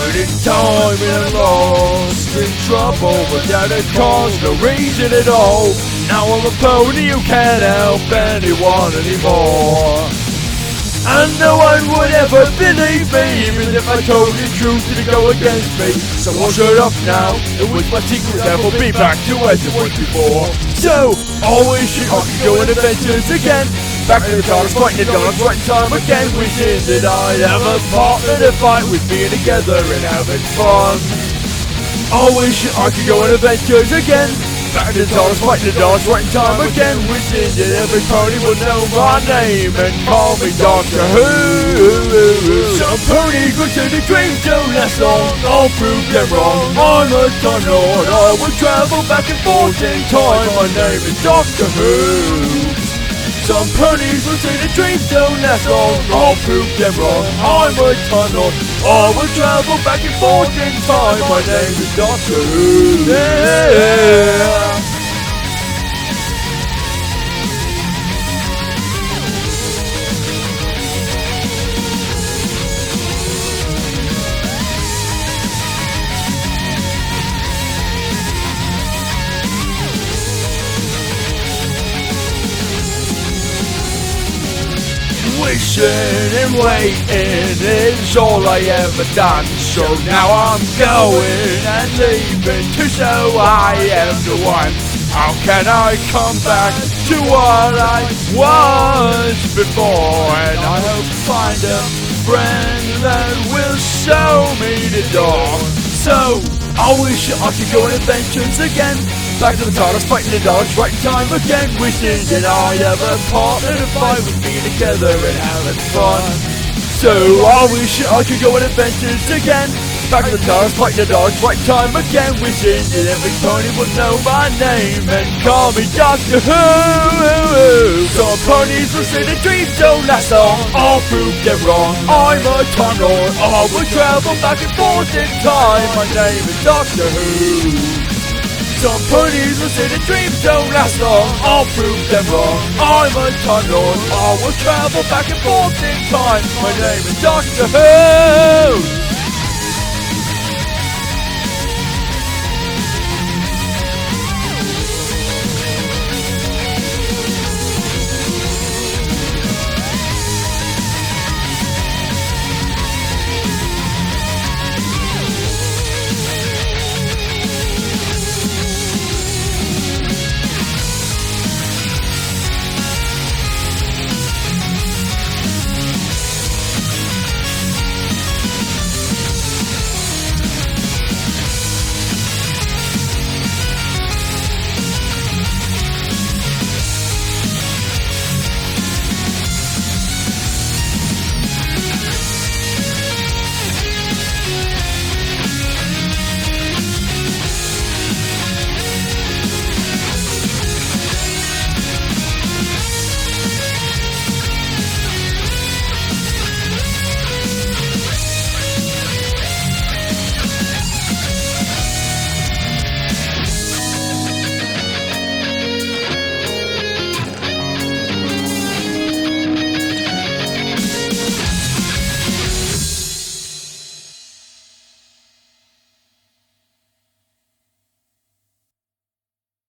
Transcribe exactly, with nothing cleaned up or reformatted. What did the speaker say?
traveled in time and lost in trouble without a cause, no reason at all. Now I'm a pony who can't help anyone anymore. And no one would ever believe me, even if I told the truth to go against me. So I'll shut up now, and with my secret never be back to as it was before. So, always wish I could go on adventures again. Back to the TARDIS, fighting the dogs, right in time again. Wishing that I'd have a partner to fight with, being together and having fun. I wish I could go on adventures again. Back to the TARDIS, fighting the dogs, right in time again. Wishing that every pony would know my name and call me Doctor Who. Some ponies will say the dreams don't last long, I'll prove them wrong. I'm a Time Lord, I will travel back and forth in time. My name is Doctor Who. Some ponies will say the dreams don't last long, I'll prove them wrong. I'm a Time Lord, I will travel back and forth in time. My name is Doctor Who. Yeah. Wishing and waiting is all I ever done. So now I'm going and leaving to show I am the one. How can I come back to what I was before? And I hope to find a friend that will show me the door. So I wish I could go on adventures again. Back to the TARDIS, fighting the dogs, right in time again. Wishing that I'd have a partner to fight with, me together and having fun. So I wish I could go on adventures again. Back to the TARDIS, fighting the dogs, right in time again. Wishing that every pony would know my name and call me Doctor Who. Some ponies will say the dreams don't last long, I'll prove them wrong. I'm a Time Lord, I will travel back and forth in time. My name is Doctor Who. Some ponies will say the dreams don't last long, I'll prove them wrong. I'm a Time Lord, I will travel back and forth in time. My name is Doctor Who.